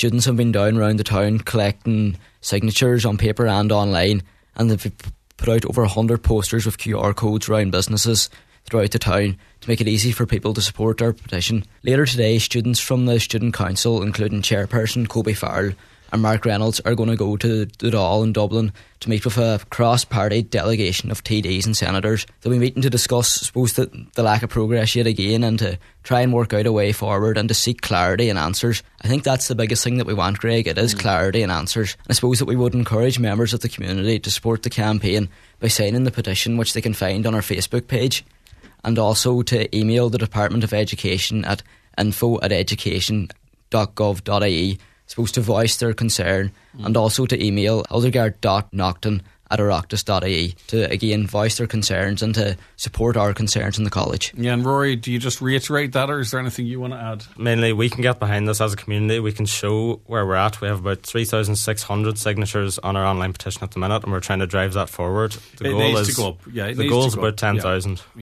students have been down around the town collecting signatures on paper and online, and they've put out over 100 posters with QR codes around businesses throughout the town to make it easy for people to support our petition. Later today, students from the Student Council, including Chairperson Kobe Farrell and Mark Reynolds, are going to go to the Dáil in Dublin to meet with a cross-party delegation of TDs and senators. They'll be meeting to discuss, I suppose, the lack of progress yet again, and to try and work out a way forward and to seek clarity and answers. I think that's the biggest thing that we want, Greg. It is clarity and answers. And I suppose that we would encourage members of the community to support the campaign by signing the petition, which they can find on our Facebook page, and also to email the Department of Education at info@education.gov.ie, supposed to voice their concern, and also to email hildegard.naughton@oireachtas.ie to again voice their concerns and to support our concerns in the college. Yeah, and Rory, do you just reiterate that, or is there anything you want to add? Mainly, we can get behind this as a community. We can show where we're at. We have about 3,600 signatures on our online petition at the minute, and we're trying to drive that forward. The goal is to go up. Yeah, the goal is about 10,000.